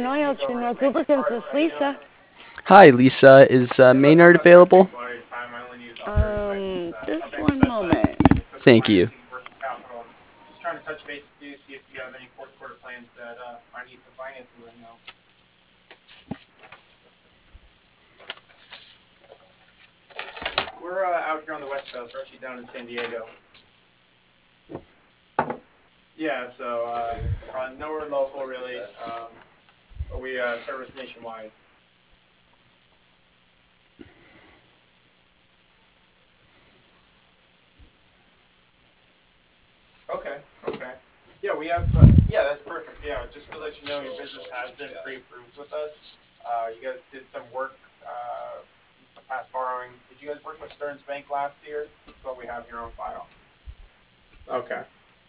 Oil to North Lubricants. This is Lisa. Hi, Lisa. Is Maynard available? Just one moment. Thank you. We're out here on the West Coast. We're actually down in San Diego. Yeah, so nowhere local really, but we service nationwide. Okay, okay. Yeah, we have. Yeah, that's perfect. Yeah, just to let you know, your business has been pre-approved with us. You guys did some work past borrowing. Did you guys work with Stearns Bank last year? That's what we have here on file. Okay.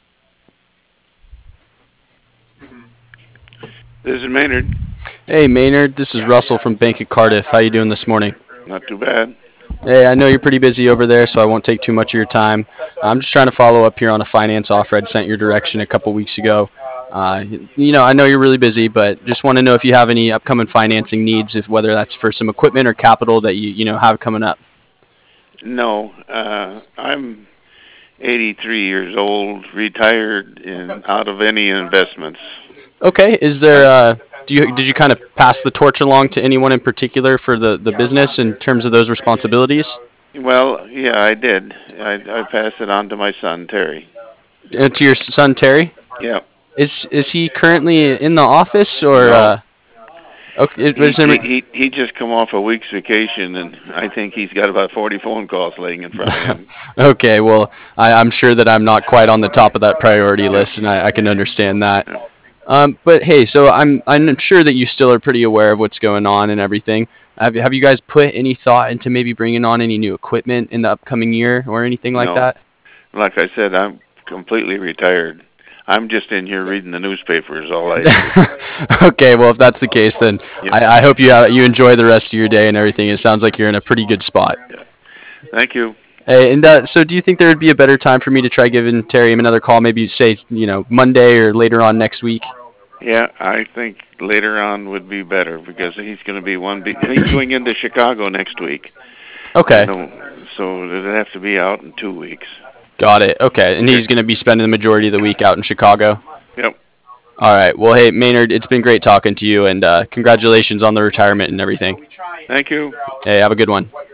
Mm-hmm. This is Maynard. Hey, Maynard. This is Russell from Bank of Cardiff. How you doing this morning? Not too bad. Hey, I know you're pretty busy over there, so I won't take too much of your time. I'm just trying to follow up here on a finance offer I'd sent your direction a couple weeks ago. I know you're really busy, but just want to know if you have any upcoming financing needs, if whether that's for some equipment or capital that you have coming up. No, I'm 83 years old, retired, and out of any investments. Okay. Is there did you kind of pass the torch along to anyone in particular for the business in terms of those responsibilities? Well, yeah, I did. I passed it on to my son, Terry. To your son Terry? Yeah. Is he currently in the office or? No, Okay. he just come off a week's vacation, and I think he's got about 40 phone calls laying in front of him. Okay. Well, I'm sure that I'm not quite on the top of that priority Yeah. list, and I can understand that. Yeah. But hey, so I'm sure that you still are pretty aware of what's going on and everything. Have you guys put any thought into maybe bringing on any new equipment in the upcoming year or anything like No, that? like I said, I'm completely retired. I'm just in here reading the newspapers all I do. Okay, well if that's the case, then Yep. I hope you enjoy the rest of your day and everything. It sounds like you're in a pretty good spot. Yeah. Thank you. Hey, and so do you think there would be a better time for me to try giving Terry another call? Maybe say Monday or later on next week. Yeah, I think later on would be better because he's going to be he's going into Chicago next week. Okay, So it'll have to be out in 2 weeks. got it. Okay, and Okay. he's going to be spending the majority of the week out in Chicago. Yep. All right. Well, hey, Maynard, it's been great talking to you, and congratulations on the retirement and everything. Thank you. Hey, have a good one.